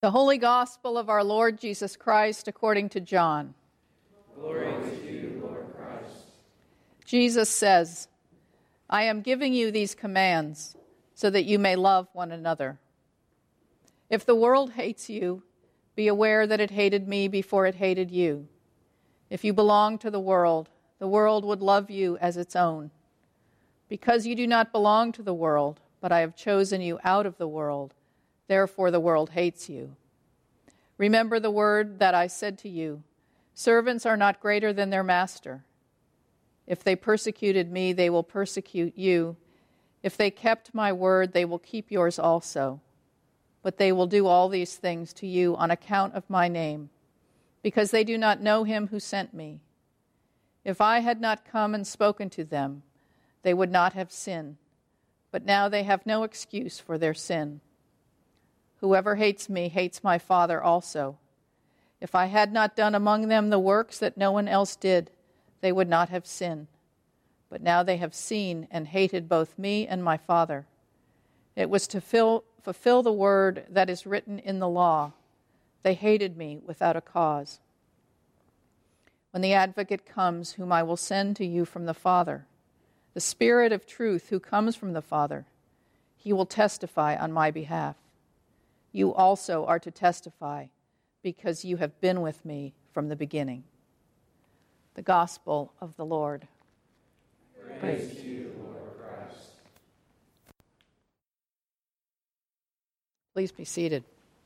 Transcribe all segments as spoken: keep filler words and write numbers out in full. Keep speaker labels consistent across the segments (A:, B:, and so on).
A: The Holy Gospel of our Lord Jesus Christ according to John.
B: Glory to you, Lord Christ.
A: Jesus says, I am giving you these commands so that you may love one another. If the world hates you, be aware that it hated me before it hated you. If you belong to the world, the world would love you as its own. Because you do not belong to the world, but I have chosen you out of the world, therefore the world hates you. Remember the word that I said to you, servants are not greater than their master. If they persecuted me, they will persecute you. If they kept my word, they will keep yours also. But they will do all these things to you on account of my name, because they do not know him who sent me. If I had not come and spoken to them, they would not have sinned. But now they have no excuse for their sin. Whoever hates me hates my Father also. If I had not done among them the works that no one else did, they would not have sinned. But now they have seen and hated both me and my Father. It was to fill, fulfill the word that is written in the law. They hated me without a cause. When the advocate comes, whom I will send to you from the Father, the Spirit of truth who comes from the Father, he will testify on my behalf. You also are to testify, because you have been with me from the beginning. The Gospel of the Lord.
B: Praise, Praise to you, Lord Christ.
A: Please be seated.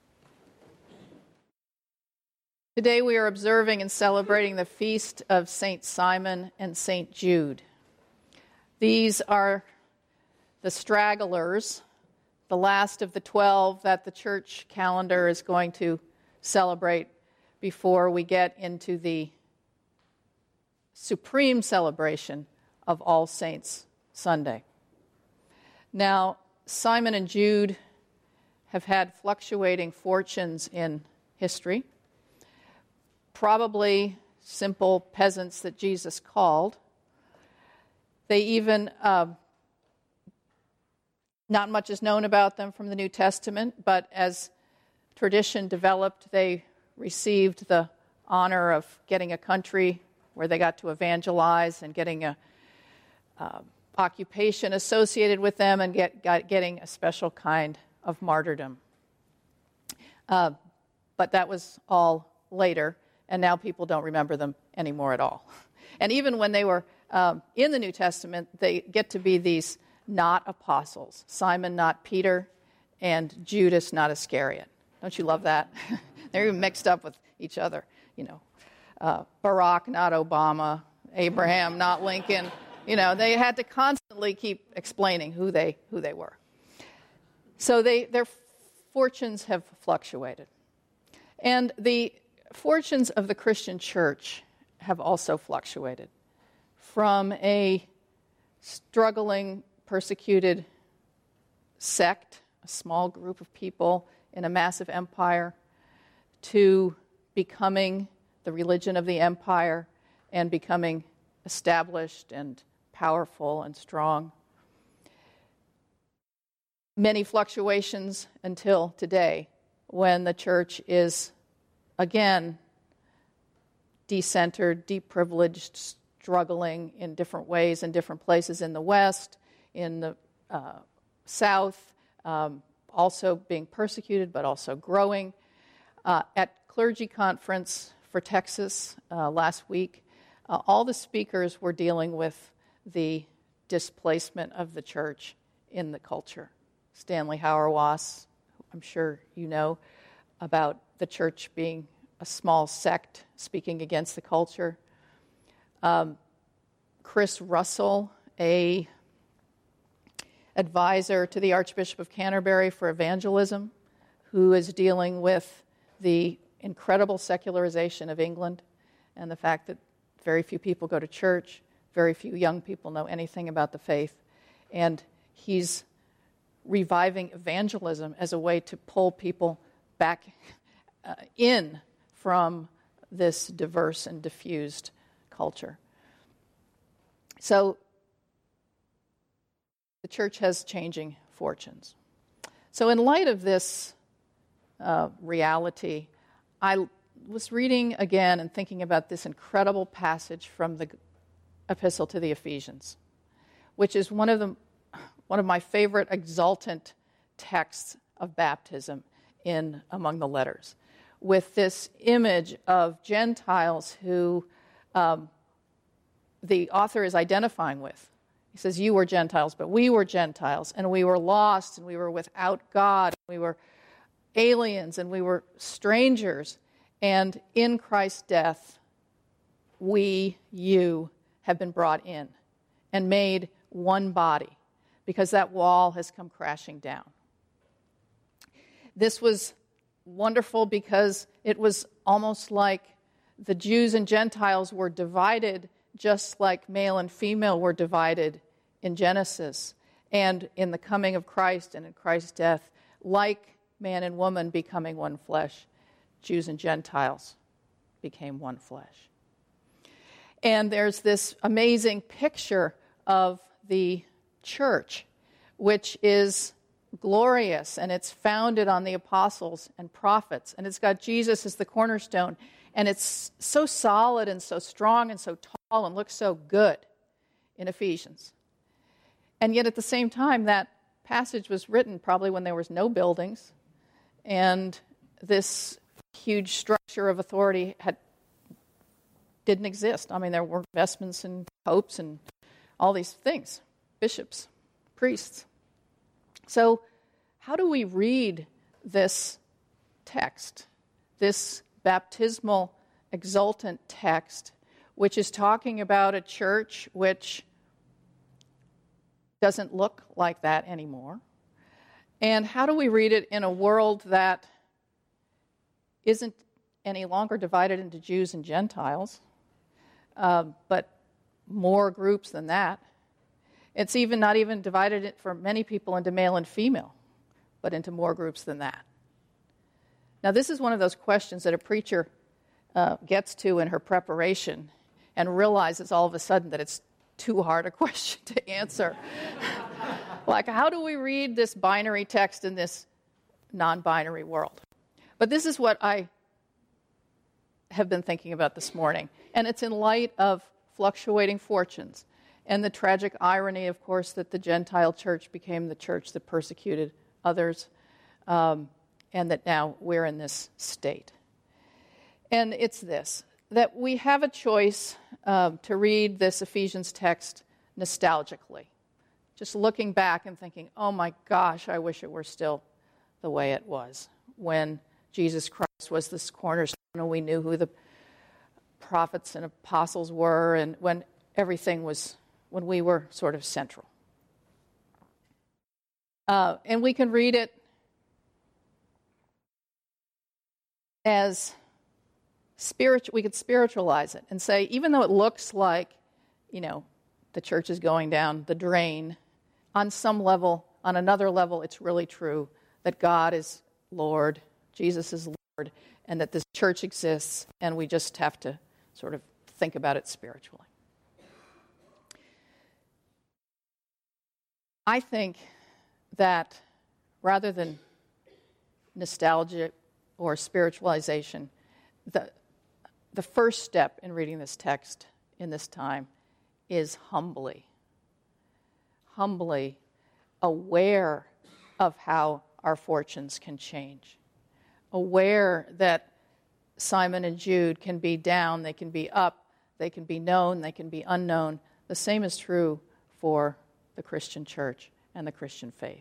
A: Today we are observing and celebrating the feast of Saint Simon and Saint Jude. These are the stragglers, the last of the twelve that the church calendar is going to celebrate before we get into the supreme celebration of All Saints Sunday. Now, Simon and Jude have had fluctuating fortunes in history, probably simple peasants that Jesus called. They even, uh, not much is known about them from the New Testament, but as tradition developed, they received the honor of getting a country where they got to evangelize and getting a uh, occupation associated with them and get, got, getting a special kind of martyrdom. Uh, but that was all later, and now people don't remember them anymore at all. And even when they were um, in the New Testament, they get to be these not apostles. Simon, not Peter, and Judas, not Iscariot. Don't you love that? They're even mixed up with each other, you know. Uh, Barack, not Obama. Abraham, not Lincoln. You know, they had to constantly keep explaining who they who they were. So they their fortunes have fluctuated. And the fortunes of the Christian church have also fluctuated. From a struggling, persecuted sect, a small group of people in a massive empire, to becoming the religion of the empire and becoming established and powerful and strong. Many fluctuations until today, when the church is again decentered, deprivileged, struggling in different ways in different places in the West, in the uh, South, um, also being persecuted but also growing. Uh, at Clergy Conference for Texas uh, last week, uh, all the speakers were dealing with the displacement of the church in the culture. Stanley Hauerwas, I'm sure you know about the church being a small sect speaking against the culture. Um, Chris Russell, a advisor to the Archbishop of Canterbury for evangelism, who is dealing with the incredible secularization of England and the fact that very few people go to church, very few young people know anything about the faith, and he's reviving evangelism as a way to pull people back uh, in from this diverse and diffused culture. So the church has changing fortunes. So in light of this uh, reality, I was reading again and thinking about this incredible passage from the Epistle to the Ephesians, which is one of the one of my favorite exultant texts of baptism in among the letters, with this image of Gentiles who um, the author is identifying with. He says, you were Gentiles, but we were Gentiles, and we were lost, and we were without God, and we were aliens, and we were strangers, and in Christ's death, we, you, have been brought in and made one body, because that wall has come crashing down. This was wonderful because it was almost like the Jews and Gentiles were divided just like male and female were divided in Genesis, and in the coming of Christ and in Christ's death, like man and woman becoming one flesh, Jews and Gentiles became one flesh. And there's this amazing picture of the church, which is glorious, and it's founded on the apostles and prophets, and it's got Jesus as the cornerstone, and it's so solid and so strong and so tall and looks so good in Ephesians. And yet at the same time, that passage was written probably when there was no buildings, and this huge structure of authority had didn't exist. I mean, there were vestments and popes and all these things, bishops, priests. So how do we read this text, this baptismal, exultant text, which is talking about a church which doesn't look like that anymore? And how do we read it in a world that isn't any longer divided into Jews and Gentiles, uh, but more groups than that? It's even not even divided for many people into male and female, but into more groups than that. Now, this is one of those questions that a preacher uh, gets to in her preparation and realizes all of a sudden that it's too hard a question to answer. Like, how do we read this binary text in this non-binary world? But this is what I have been thinking about this morning, and it's in light of fluctuating fortunes and the tragic irony, of course, that the Gentile church became the church that persecuted others, um, and that now we're in this state. And it's this, that we have a choice um, to read this Ephesians text nostalgically, just looking back and thinking, oh my gosh, I wish it were still the way it was when Jesus Christ was this cornerstone and we knew who the prophets and apostles were, and when everything was, when we were sort of central. Uh, and we can read it as spiritual. We could spiritualize it and say, even though it looks like, you know, the church is going down the drain, on some level, on another level, it's really true that God is Lord, Jesus is Lord, and that this church exists, and we just have to sort of think about it spiritually. I think that rather than nostalgia or spiritualization, the, the first step in reading this text in this time is humbly, humbly aware of how our fortunes can change, aware that Simon and Jude can be down, they can be up, they can be known, they can be unknown. The same is true for the Christian church and the Christian faith.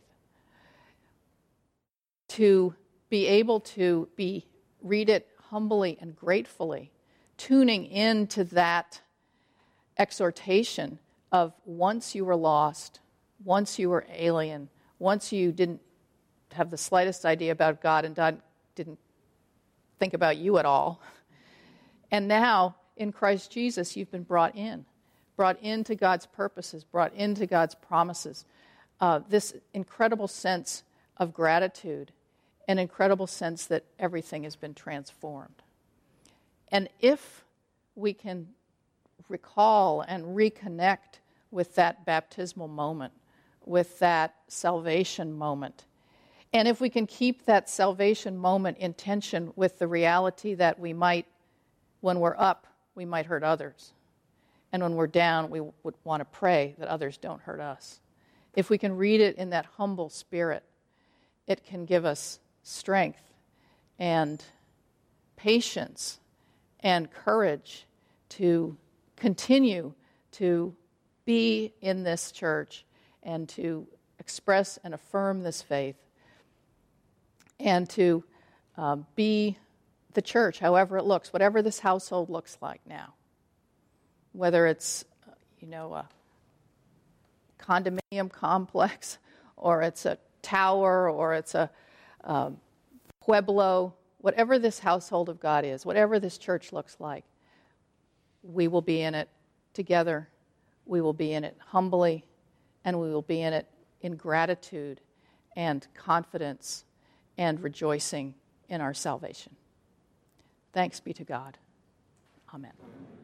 A: To be able to be read it humbly and gratefully, tuning into that exhortation of once you were lost, once you were alien, once you didn't have the slightest idea about God and God didn't think about you at all, and now in Christ Jesus you've been brought in, brought into God's purposes, brought into God's promises. Uh, this incredible sense of gratitude, an incredible sense that everything has been transformed. And if we can recall and reconnect with that baptismal moment, with that salvation moment, And if we can keep that salvation moment in tension with the reality that we might, when we're up, we might hurt others. And when we're down, we would want to pray that others don't hurt us. If we can read it in that humble spirit, it can give us strength and patience and courage to continue to be in this church and to express and affirm this faith and to uh, be the church, however it looks, whatever this household looks like now. Whether it's, you know, a condominium complex, or it's a tower, or it's a um, pueblo, whatever this household of God is, whatever this church looks like, we will be in it together. We will be in it humbly, and we will be in it in gratitude and confidence and rejoicing in our salvation. Thanks be to God. Amen.